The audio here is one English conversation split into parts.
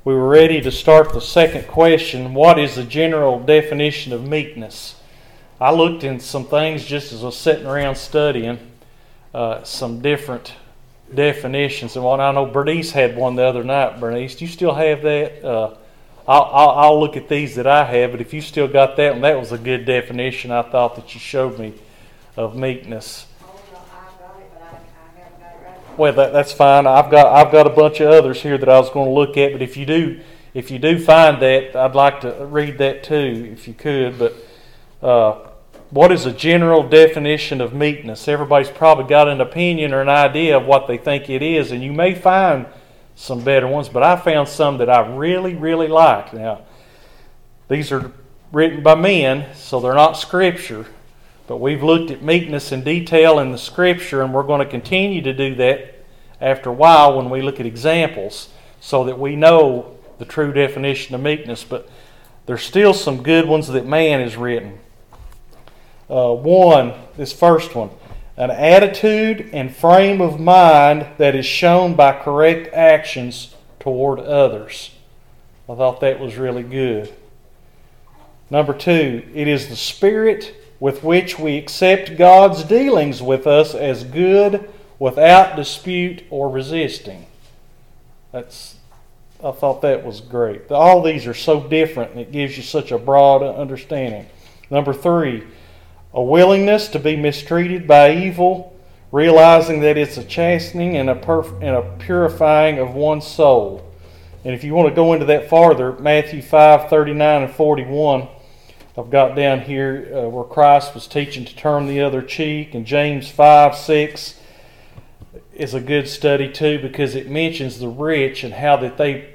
we were ready to start the second question. What is the general definition of meekness? I looked in some things just as I was sitting around studying some different definitions. And what I know Bernice had one the other night. Bernice, do you still have that? I'll look at these that I have, but if you still got that one, that was a good definition I thought that you showed me of meekness. Well, that's fine. I've got a bunch of others here that I was going to look at, but if you do find that, I'd like to read that too, if you could. But what is a general definition of meekness? Everybody's probably got an opinion or an idea of what they think it is, and you may find some better ones, but I found some that I really, really like. Now, these are written by men, so they're not Scripture. But we've looked at meekness in detail in the Scripture, and we're going to continue to do that after a while when we look at examples so that we know the true definition of meekness. But there's still some good ones that man has written. This first one, an attitude and frame of mind that is shown by correct actions toward others. I thought that was really good. Number 2, it is the spirit with which we accept God's dealings with us as good without dispute or resisting. I thought that was great. All these are so different and it gives you such a broad understanding. Number 3, a willingness to be mistreated by evil, realizing that it's a chastening and a purifying of one's soul. And if you want to go into that farther, Matthew 5:39 and 41, I've got down here where Christ was teaching to turn the other cheek, and James 5:6 is a good study too because it mentions the rich and how that they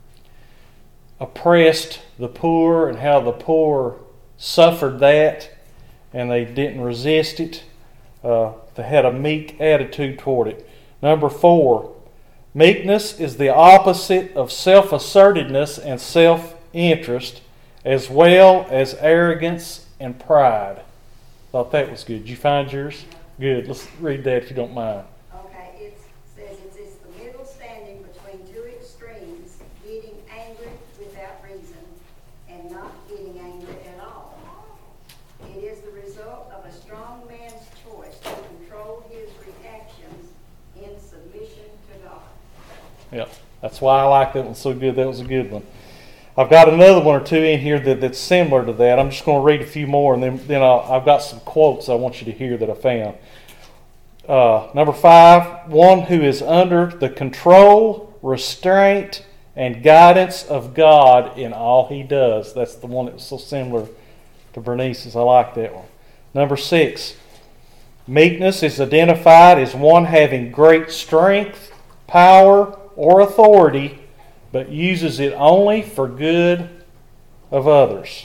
oppressed the poor and how the poor suffered that and they didn't resist it. They had a meek attitude toward it. Number 4, meekness is the opposite of self-assertedness and self-interest, as well as arrogance and pride. Thought that was good. Did you find yours? Good. Let's read that if you don't mind. Okay, it says it's the middle standing between two extremes, getting angry without reason and not getting angry at all. It is the result of a strong man's choice to control his reactions in submission to God. Yeah, that's why I like that one so good. That was a good one. I've got another one or two in here that's similar to that. I'm just going to read a few more, and then I've got some quotes I want you to hear that I found. Number 5, one who is under the control, restraint, and guidance of God in all he does. That's the one that was so similar to Bernice's. I like that one. Number 6, meekness is identified as one having great strength, power, or authority, but uses it only for good of others.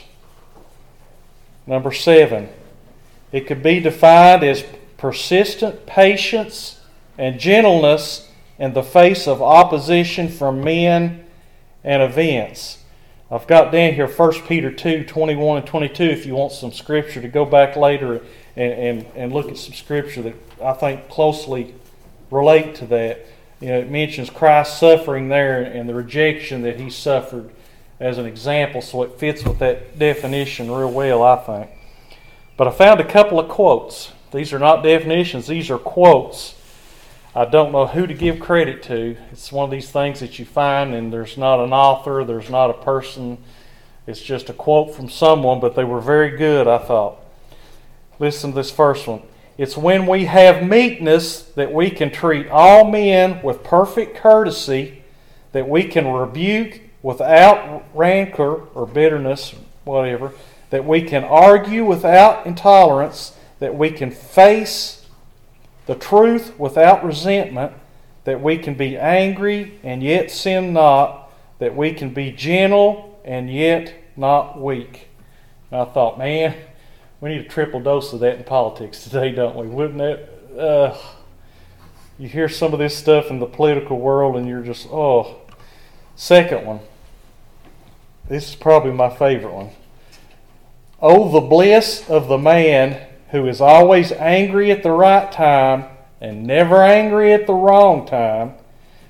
Number 7, it could be defined as persistent patience and gentleness in the face of opposition from men and events. I've got down here 1 Peter 2:21 and 22 if you want some scripture to go back later and look at some scripture that I think closely relate to that. You know, it mentions Christ's suffering there and the rejection that he suffered as an example, so it fits with that definition real well, I think. But I found a couple of quotes. These are not definitions, these are quotes. I don't know who to give credit to. It's one of these things that you find and there's not an author, there's not a person. It's just a quote from someone, but they were very good, I thought. Listen to this first one. It's when we have meekness that we can treat all men with perfect courtesy, that we can rebuke without rancor or bitterness, whatever, that we can argue without intolerance, that we can face the truth without resentment, that we can be angry and yet sin not, that we can be gentle and yet not weak. And I thought, man, we need a triple dose of that in politics today, don't we? Wouldn't that? You hear some of this stuff in the political world and you're just, oh. Second one. This is probably my favorite one. Oh, the bliss of the man who is always angry at the right time and never angry at the wrong time,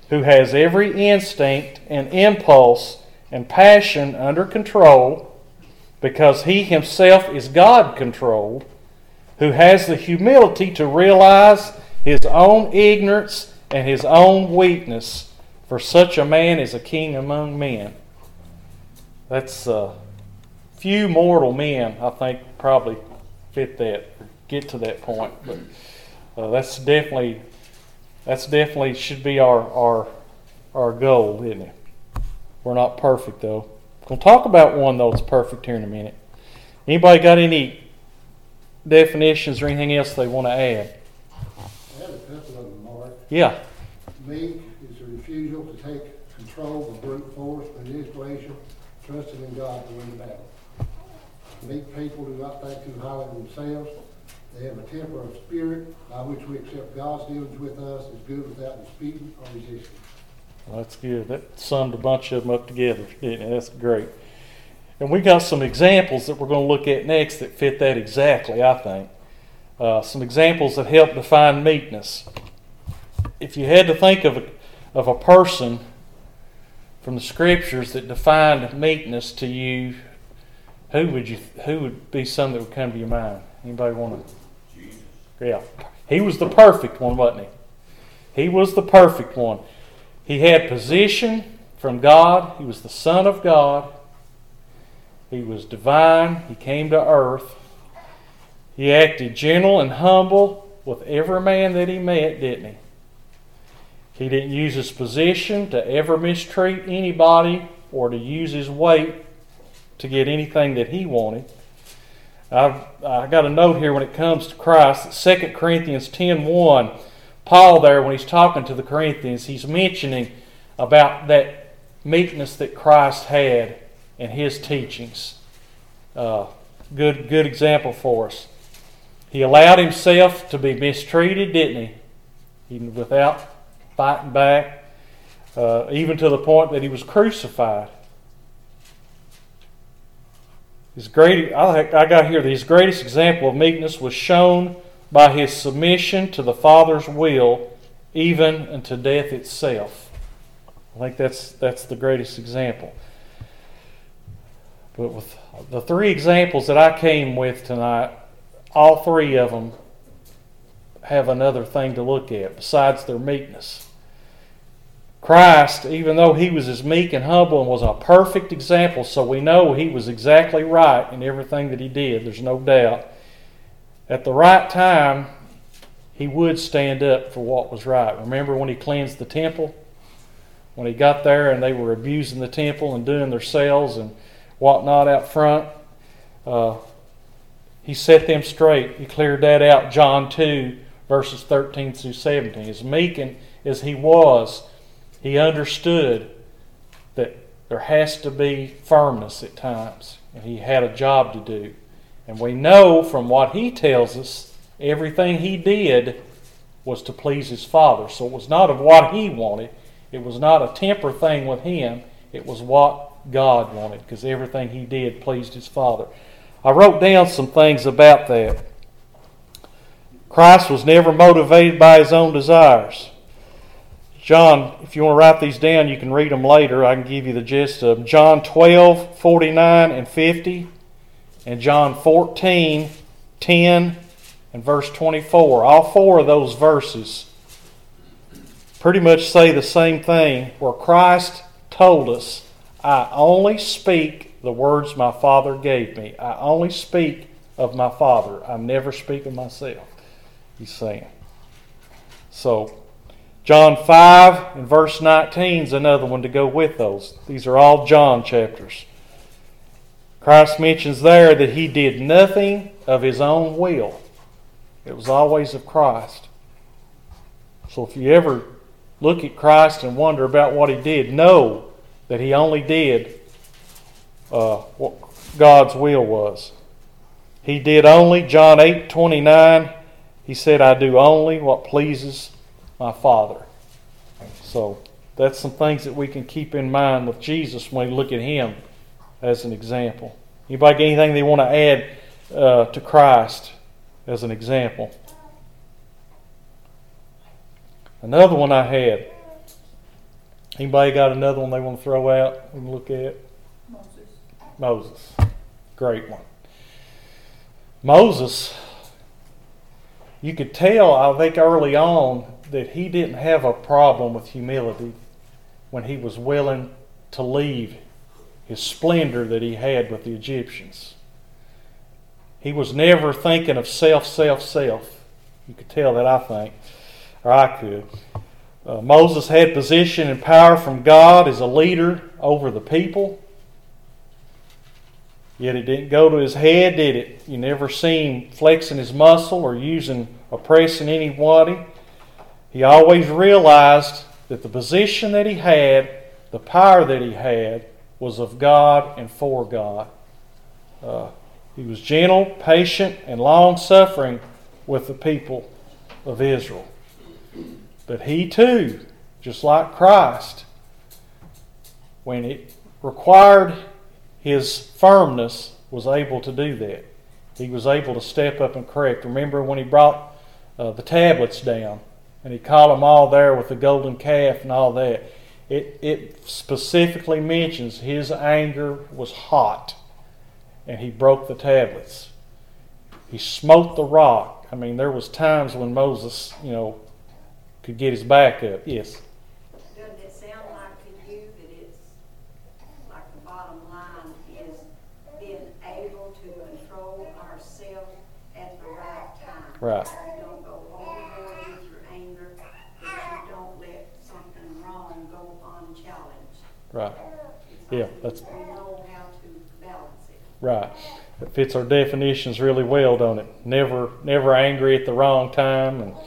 who has every instinct and impulse and passion under control because he himself is God-controlled, who has the humility to realize his own ignorance and his own weakness, for such a man is a king among men. That's few mortal men, I think, probably fit that, or get to that point. But that's definitely should be our goal, isn't it? We're not perfect, though. We're going to talk about one, though, that's perfect here in a minute. Anybody got any definitions or anything else they want to add? I have a couple of them, Mark. Yeah. Meek is a refusal to take control of brute force, but inspiration, trusting in God to win the battle. Meek people do not think too highly of themselves. They have a temper of spirit by which we accept God's dealings with us as good without disputing or resisting. Well, that's good. That summed a bunch of them up together, didn't it? That's great. And we got some examples that we're going to look at next that fit that exactly, I think. Some examples that help define meekness. If you had to think of a person from the Scriptures that defined meekness to you, who would be some that would come to your mind? Anybody want to? Jesus. Yeah. He was the perfect one, wasn't he? He was the perfect one. He had position from God. He was the Son of God. He was divine. He came to earth. He acted gentle and humble with every man that he met, didn't he? He didn't use his position to ever mistreat anybody or to use his weight to get anything that he wanted. I got a note here when it comes to Christ. 2 Corinthians 10:1, Paul there, when he's talking to the Corinthians, he's mentioning about that meekness that Christ had in his teachings. Good example for us. He allowed himself to be mistreated, didn't he? Even without fighting back, even to the point that he was crucified. I got here that his greatest example of meekness was shown by his submission to the Father's will, even unto death itself. I think that's the greatest example. But with the three examples that I came with tonight, all three of them have another thing to look at besides their meekness. Christ, even though he was as meek and humble and was a perfect example, so we know he was exactly right in everything that he did, there's no doubt. At the right time, he would stand up for what was right. Remember when he cleansed the temple? When he got there and they were abusing the temple and doing their sales and whatnot out front, he set them straight. He cleared that out. John 2, verses 13 through 17. As meek as he was, he understood that there has to be firmness at times, and he had a job to do. And we know from what he tells us, everything he did was to please his Father. So it was not of what he wanted. It was not a temper thing with him. It was what God wanted, because everything he did pleased his Father. I wrote down some things about that. Christ was never motivated by his own desires. John, if you want to write these down, you can read them later. I can give you the gist of them. John 12, 49 and 50, and John 14, 10, and verse 24. All four of those verses pretty much say the same thing, where Christ told us, I only speak the words my Father gave me. I only speak of my Father. I never speak of myself, he's saying. So, John 5 and verse 19 is another one to go with those. These are all John chapters. Christ mentions there that he did nothing of his own will. It was always of Christ. So if you ever look at Christ and wonder about what he did, know that he only did what God's will was. He did only, John 8:29, he said, I do only what pleases my Father. So that's some things that we can keep in mind with Jesus when we look at him as an example. Anybody got anything they want to add to Christ as an example? Another one I had. Anybody got another one they want to throw out and look at? Moses. Great one. Moses, you could tell, I think early on, that he didn't have a problem with humility when he was willing to leave his splendor that he had with the Egyptians. He was never thinking of self. You could tell that, I think, or I could. Moses had position and power from God as a leader over the people. Yet it didn't go to his head, did it? You never see him flexing his muscle or oppressing anybody. He always realized that the position that he had, the power that he had, was of God and for God. He was gentle, patient, and long-suffering with the people of Israel. But he too, just like Christ, when it required his firmness, was able to do that. He was able to step up and correct. Remember when he brought the tablets down and he caught them all there with the golden calf and all that. It specifically mentions his anger was hot and he broke the tablets. He smote the rock. I mean, there was times when Moses, could get his back up. Yes. Doesn't it sound like to you that it's like the bottom line is being able to control ourselves at the right time? Right. You don't go overboard with your anger, but you don't let something wrong go unchallenged. Right. Yeah, that's We know how to balance it. right. It fits our definitions really well, don't it? Never angry at the wrong time, and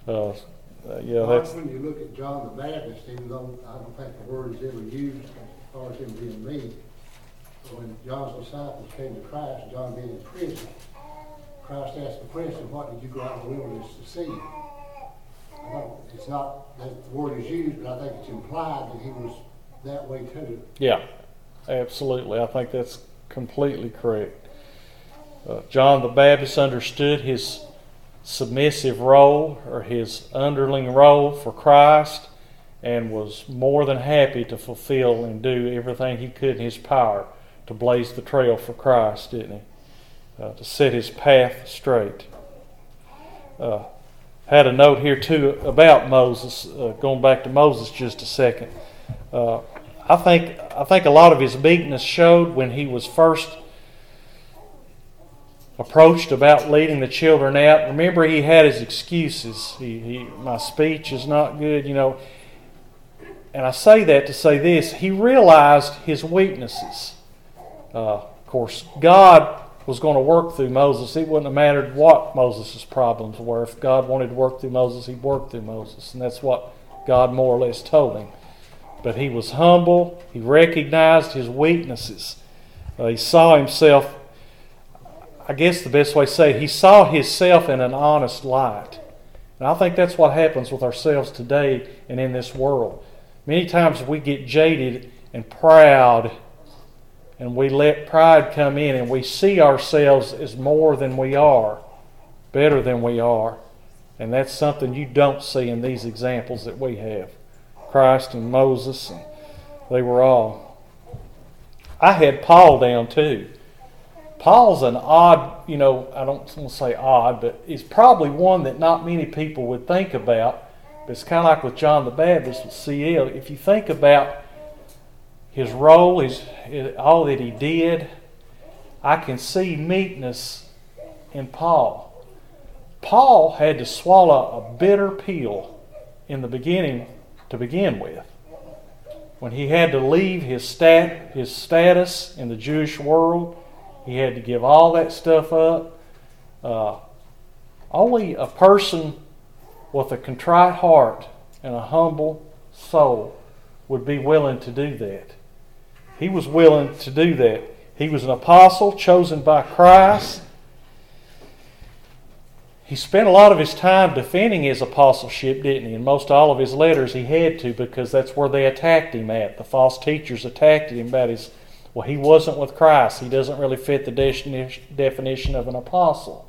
that's When you look at John the Baptist, even though I don't think the word is ever used as far as him being mean, but when John's disciples came to Christ, John being in prison, Christ asked the question, "What did you go out in the wilderness to see?" It's not that the word is used, but I think it's implied that he was that way too. Yeah, absolutely. I think that's completely correct. John the Baptist understood his submissive role or his underling role for Christ and was more than happy to fulfill and do everything he could in his power to blaze the trail for Christ, didn't he? To set his path straight. Had a note here too about Moses, going back to Moses just a second. I think a lot of his meekness showed when he was first approached about leading the children out. Remember, he had his excuses. My speech is not good, And I say that to say this: he realized his weaknesses. Of course, God was going to work through Moses. It wouldn't have mattered what Moses' problems were. If God wanted to work through Moses, he'd work through Moses, and that's what God more or less told him. But he was humble. He recognized his weaknesses. He saw himself, I guess the best way to say it, he saw himself in an honest light. And I think that's what happens with ourselves today and in this world. Many times we get jaded and proud, and we let pride come in, and we see ourselves as more than we are, better than we are. And that's something you don't see in these examples that we have. Christ and Moses, and they were all. I had Paul down too. Paul's an odd, I don't want to say odd, but he's probably one that not many people would think about. But it's kind of like with John the Baptist with C.L. If you think about his role, all that he did, I can see meekness in Paul. Paul had to swallow a bitter pill in the beginning to begin with. When he had to leave his status in the Jewish world, he had to give all that stuff up. Only a person with a contrite heart and a humble soul would be willing to do that. He was willing to do that. He was an apostle chosen by Christ. He spent a lot of his time defending his apostleship, didn't he? In most all of his letters he had to, because that's where they attacked him at. The false teachers attacked him about he wasn't with Christ. He doesn't really fit the definition of an apostle.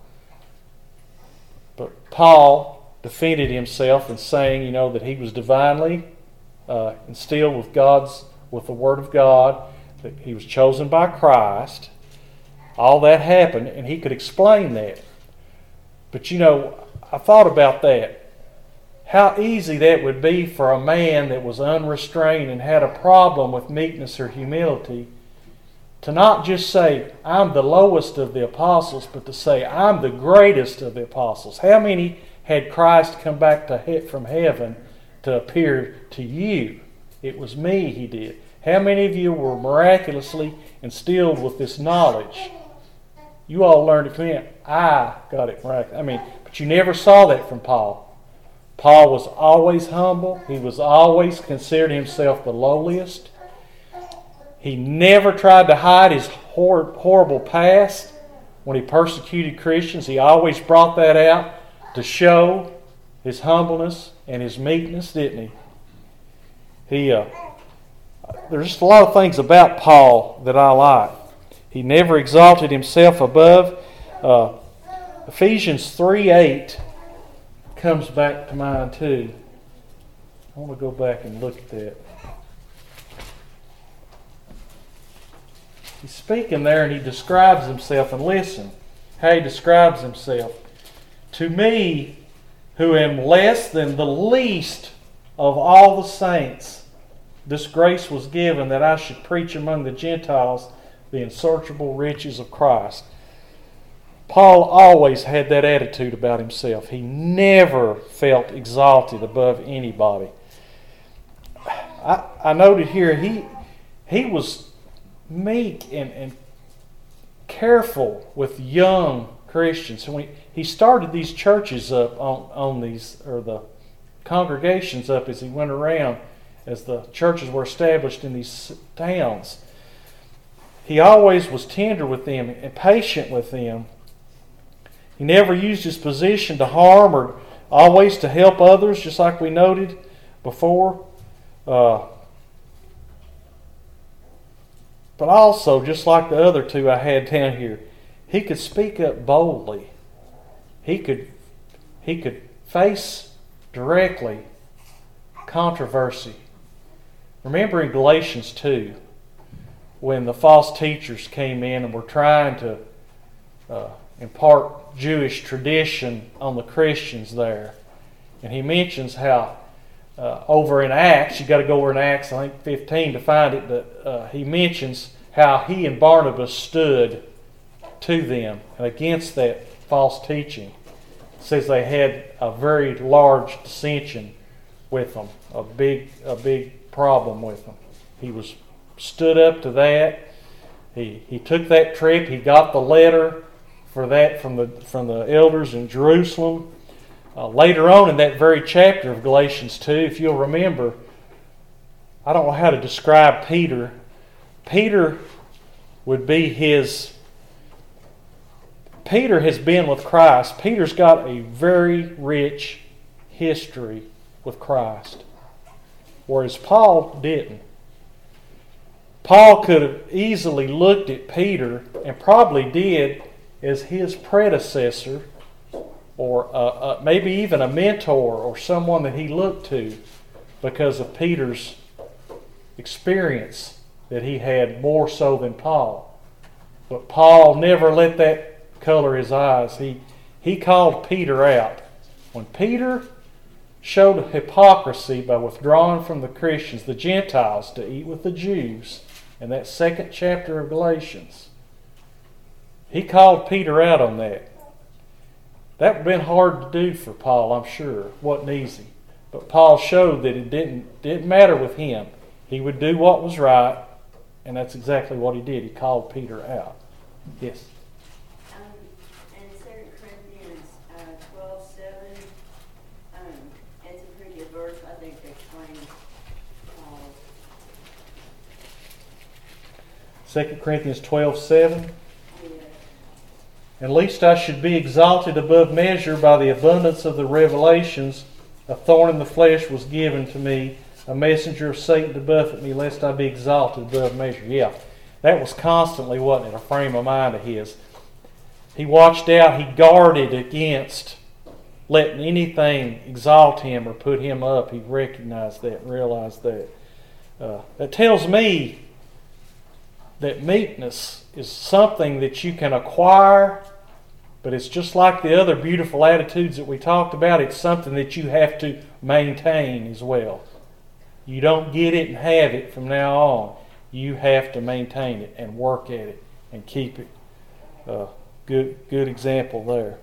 But Paul defended himself in saying, that he was divinely instilled with the Word of God, that he was chosen by Christ. All that happened, and he could explain that. But I thought about that. How easy that would be for a man that was unrestrained and had a problem with meekness or humility to not just say, I'm the lowest of the apostles, but to say, I'm the greatest of the apostles. How many had Christ come back from heaven to appear to you? It was me he did. How many of you were miraculously instilled with this knowledge? You all learned it from him. I got it miraculously. But you never saw that from Paul. Paul was always humble. He was always considered himself the lowliest. He never tried to hide his horrible past when he persecuted Christians. He always brought that out to show his humbleness and his meekness, didn't he? There's just a lot of things about Paul that I like. He never exalted himself above. Ephesians 3:8 comes back to mind too. I want to go back and look at that. He's speaking there and he describes himself, and listen how he describes himself. To me, who am less than the least of all the saints, this grace was given that I should preach among the Gentiles the unsearchable riches of Christ. Paul always had that attitude about himself. He never felt exalted above anybody. I noted here he was meek and careful with young Christians. When he started these churches up on these, or the congregations up as he went around, as the churches were established in these towns. He always was tender with them and patient with them. He never used his position to harm, or always to help others, just like we noted before. But also, just like the other two I had down here, he could speak up boldly. He could face directly controversy. Remember in Galatians 2, when the false teachers came in and were trying to impart Jewish tradition on the Christians there. And he mentions how over in Acts, you got to go over in Acts, I think 15 to find it, but he mentions how he and Barnabas stood to them and against that false teaching. It says they had a very large dissension with them, a big problem with them. He was stood up to that. He took that trip. He got the letter for that from the elders in Jerusalem. Later on in that very chapter of Galatians 2, if you'll remember, I don't know how to describe Peter. Peter has been with Christ. Peter's got a very rich history with Christ, whereas Paul didn't. Paul could have easily looked at Peter, and probably did, as his predecessor, or maybe even a mentor or someone that he looked to, because of Peter's experience that he had more so than Paul. But Paul never let that color his eyes. He called Peter out. When Peter showed hypocrisy by withdrawing from the Christians, the Gentiles, to eat with the Jews, in that second chapter of Galatians, he called Peter out on that. That would have been hard to do for Paul, I'm sure. It wasn't easy. But Paul showed that it didn't matter with him. He would do what was right, and that's exactly what he did. He called Peter out. Yes? In 2 Corinthians 12:7, it's a pretty good verse, I think, to explain Paul. 2 Corinthians 12:7. And lest I should be exalted above measure by the abundance of the revelations, a thorn in the flesh was given to me, a messenger of Satan to buffet me, lest I be exalted above measure. Yeah, that was constantly, wasn't it, a frame of mind of his. He watched out, he guarded against letting anything exalt him or put him up. He recognized that and realized that. That tells me that meekness is something that you can acquire, but it's just like the other beautiful attitudes that we talked about. It's something that you have to maintain as well. You don't get it and have it from now on. You have to maintain it and work at it and keep it. Good example there.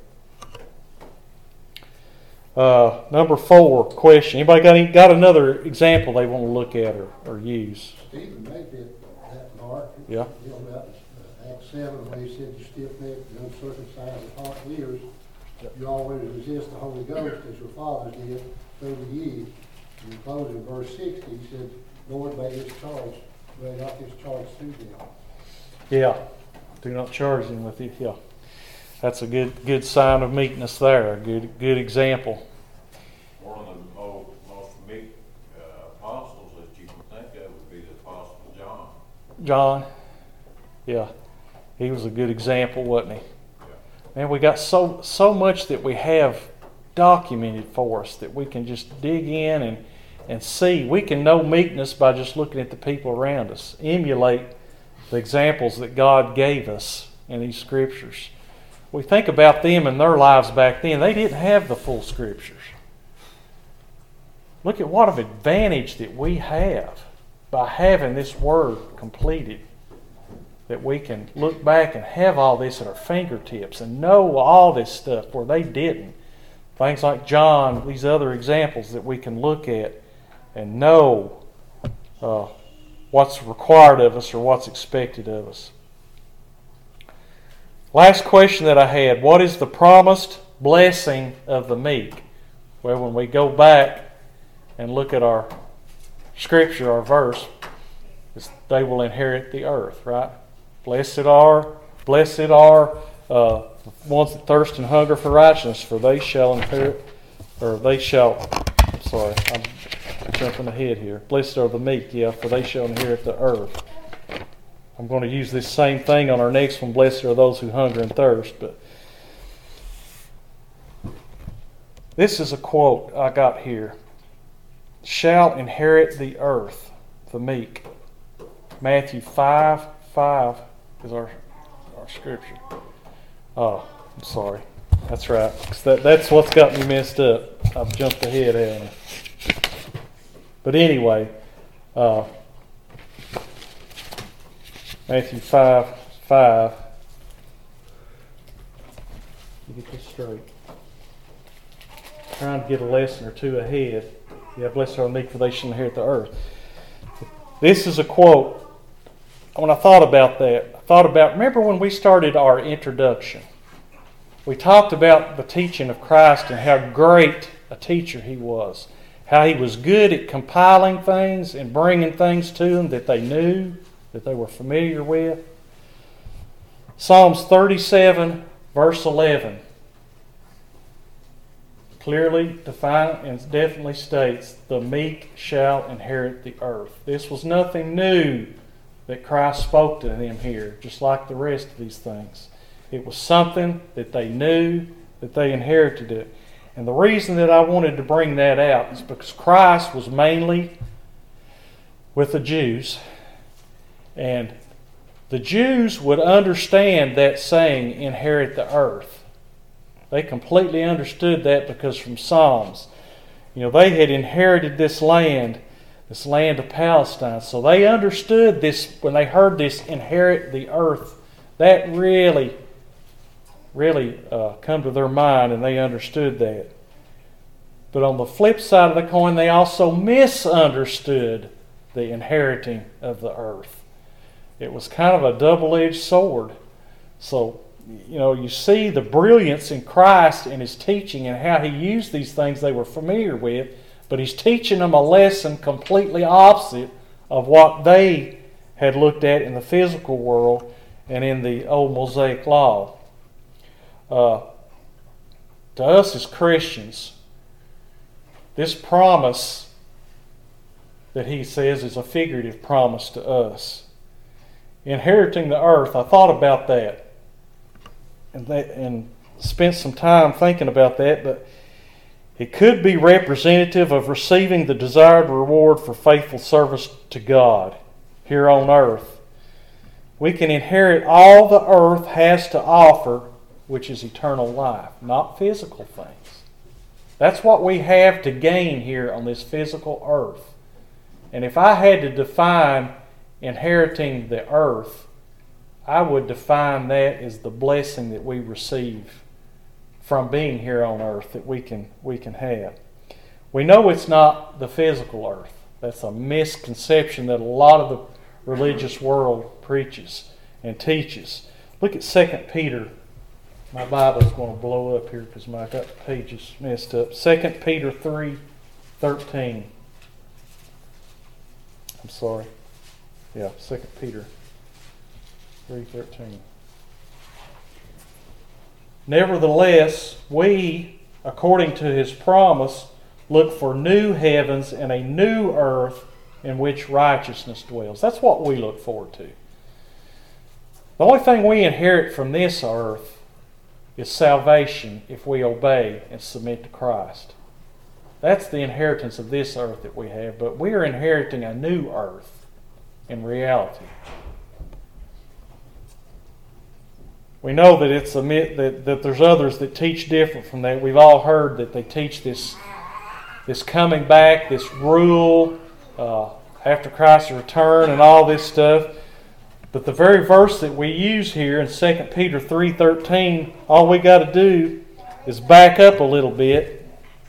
Number 4 question. Anybody got another example they want to look at or use? Stephen maybe that Mark. Yeah. You know about Acts 7 where he said you stiff-necked and uncircumcised of heart and ears. You always resist the Holy Ghost as your fathers did, so do ye. And in closing, verse 60, he said, Lord, may not this charge through them. Yeah. Do not charge them with it. Yeah. That's a good sign of meekness there. A good example. One of the most meek apostles that you can think of would be the Apostle John. John. Yeah. He was a good example, wasn't he? Yeah. Man, we got so much that we have documented for us that we can just dig in and see. We can know meekness by just looking at the people around us. Emulate the examples that God gave us in these scriptures. We think about them and their lives back then. They didn't have the full scriptures. Look at what an advantage that we have by having this word completed. That we can look back and have all this at our fingertips and know all this stuff where they didn't. Things like John, these other examples that we can look at and know what's required of us or what's expected of us. Last question that I had, what is the promised blessing of the meek? Well, when we go back and look at our scripture, our verse, they will inherit the earth, right? Blessed are ones that thirst and hunger for righteousness, for they shall inherit, I'm jumping ahead here. Blessed are the meek, for they shall inherit the earth. I'm going to use this same thing on our next one. Blessed are those who hunger and thirst. But this is a quote I got here. Shall inherit the earth, the meek. Matthew 5:5 is our scripture. Oh, I'm sorry. That's right. That's what's got me messed up. I've jumped ahead, haven't I? But anyway, Matthew 5:5. You get this straight. Trying to get a lesson or two ahead. Yeah, blessed are the meek, for they shall inherit the earth. This is a quote. When I thought about that, remember when we started our introduction? We talked about the teaching of Christ and how great a teacher He was. How He was good at compiling things and bringing things to them that they knew, that they were familiar with. Psalms 37, verse 11, clearly defined and definitely states, the meek shall inherit the earth. This was nothing new that Christ spoke to them here, just like the rest of these things. It was something that they knew, that they inherited it. And the reason that I wanted to bring that out is because Christ was mainly with the Jews. And the Jews would understand that saying, inherit the earth. They completely understood that because from Psalms, they had inherited this land of Palestine. So they understood this, when they heard this, inherit the earth, that really come to their mind, and they understood that. But on the flip side of the coin, they also misunderstood the inheriting of the earth. It was kind of a double-edged sword. So, you see the brilliance in Christ and His teaching and how He used these things they were familiar with, but He's teaching them a lesson completely opposite of what they had looked at in the physical world and in the old Mosaic law. To us as Christians, this promise that He says is a figurative promise to us. Inheriting the earth, I thought about that and spent some time thinking about that, but It could be representative of receiving the desired reward for faithful service to God here on earth. We can inherit all the earth has to offer, which is eternal life, not physical things. That's what we have to gain here on this physical earth. And if I had to define inheriting the earth, I would define that as the blessing that we receive from being here on earth that we can have. We know it's not the physical earth. That's a misconception that a lot of the religious world preaches and teaches. Look at 2 Peter. My Bible's going to blow up here because my got the pages messed up. 2 Peter 3:13. I'm sorry. Yeah, 2 Peter 3:13. Nevertheless, we, according to His promise, look for new heavens and a new earth in which righteousness dwells. That's what we look forward to. The only thing we inherit from this earth is salvation if we obey and submit to Christ. That's the inheritance of this earth that we have, but we are inheriting a new earth in reality. We know that it's a myth that there's others that teach different from that. We've all heard that they teach this coming back, this rule after Christ's return and all this stuff. But the very verse that we use here in 2 Peter 3:13, all we got to do is back up a little bit,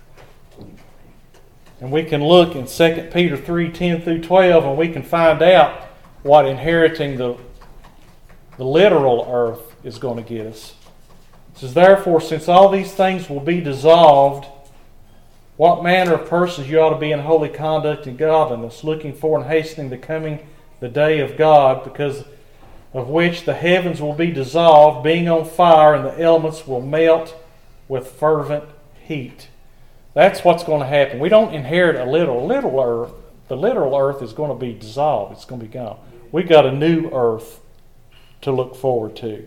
and we can look in 2 Peter 3:10 through 12, and we can find out what inheriting the literal earth is going to get us. It says, therefore, since all these things will be dissolved, what manner of persons you ought to be in holy conduct and godliness, looking for and hastening the day of God, because of which the heavens will be dissolved, being on fire, and the elements will melt with fervent heat. That's what's going to happen. We don't inherit a literal earth. The literal earth is going to be dissolved. It's going to be gone. We've got a new earth to look forward to.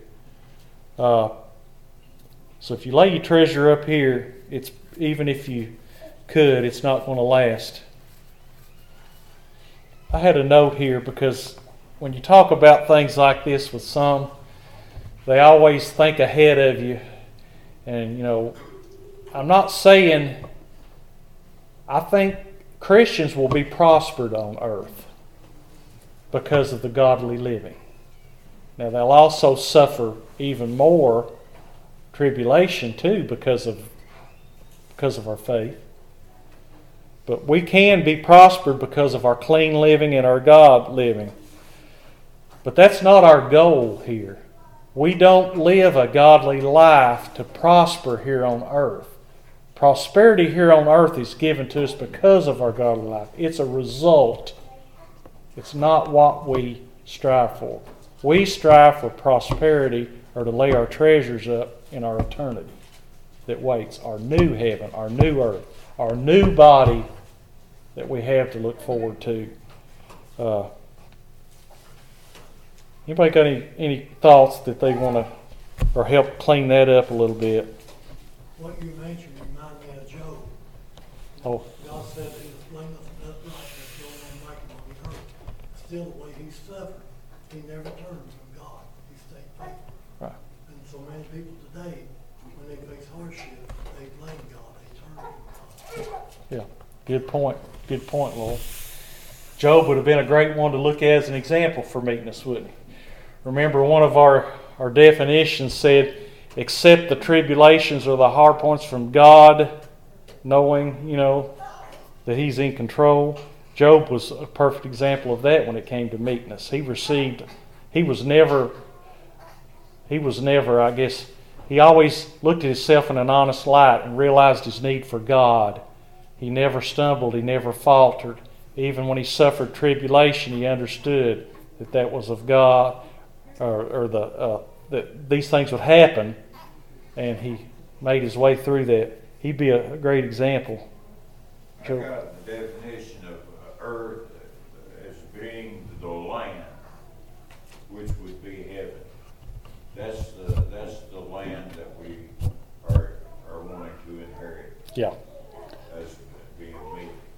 So if you lay your treasure up here, it's even if you could, it's not going to last. I had a note here because when you talk about things like this with some, they always think ahead of you. And, I'm not saying I think Christians will be prospered on earth because of the godly living. Now, they'll also suffer even more tribulation too because of our faith. But we can be prospered because of our clean living and our God living. But that's not our goal here. We don't live a godly life to prosper here on earth. Prosperity here on earth is given to us because of our godly life. It's a result. It's not what we strive for. We strive for prosperity or to lay our treasures up in our eternity that waits, our new heaven, our new earth, our new body that we have to look forward to. Anybody got any thoughts that they want to, or help clean that up a little bit? What you mentioned reminded me of Job. Oh, God said he was blameless and upright and no one like him on the earth. Still, the way he suffered, he never turned from God. He stayed faithful. right. And so many people today, when they face hardship, they blame God. They turn from God. Yeah, good point. Good point, Lord. Job would have been a great one to look at as an example for meekness, wouldn't he? Remember, one of our definitions said, accept the tribulations or the hard points from God, knowing, that He's in control. Job was a perfect example of that when it came to meekness. He was never, I guess, he always looked at himself in an honest light and realized his need for God. He never stumbled, he never faltered. Even when he suffered tribulation, he understood that was of God, that these things would happen, and he made his way through that. He'd be a great example. I got the definition of earth as being the land, which would be heaven. That's the land that we are wanting to inherit. Yeah.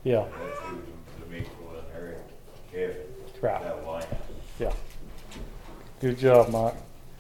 Yeah, That's who the meek will inherit heaven, right. that land. Yeah. Good job, Mike.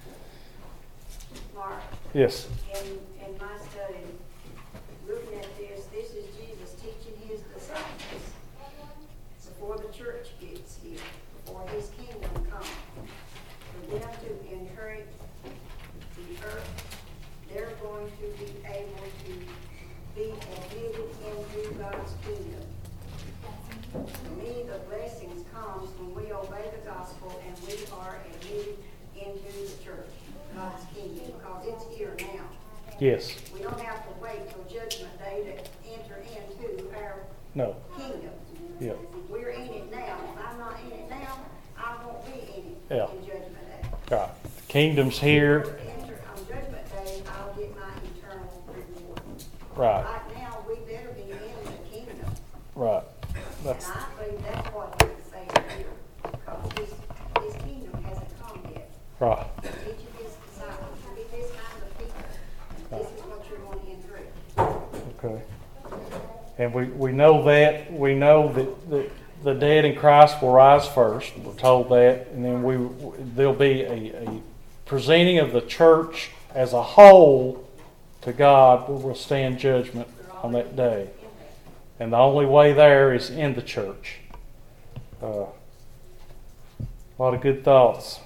Mark, Yes. in my study, looking at this, this is Jesus teaching his disciples before the church gets here, before his kingdom comes, for them to inherit the earth. They're going to be able to be admitted into God's kingdom. To me, the blessings comes when we obey the gospel and we are admitted into the church, God's kingdom, because it's here now. Yes. We don't have to wait till Judgment Day to enter into our No. kingdom. Yeah. We're in it now. If I'm not in it now, I won't be in it Yeah. in Judgment Day. Right. The kingdom's here. Enter on Judgment Day, I'll get my eternal reward. Right. Right now, we better be in the kingdom. Right. And That's I believe that's what he's saying here, because his kingdom hasn't come yet. right. Each of his disciples should be this kind of people, and this is what you're going to inherit. Okay. And we know that. We know that the dead in Christ will rise first. We're told that. And then there'll be a presenting of the church as a whole to God, where we'll stand judgment on that day. And the only way there is in the church. A lot of good thoughts.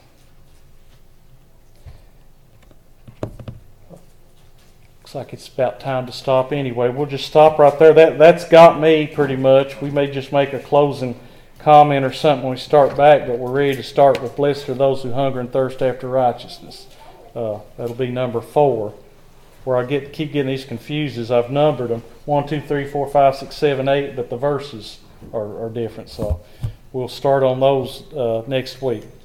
Looks like it's about time to stop anyway. We'll just stop right there. That's got me pretty much. We may just make a closing comment or something when we start back, but we're ready to start with blessed are those who hunger and thirst after righteousness. That'll be number 4. Where I keep getting these confused is I've numbered them 1, 2, 3, 4, 5, 6, 7, 8, but the verses are different. So we'll start on those next week.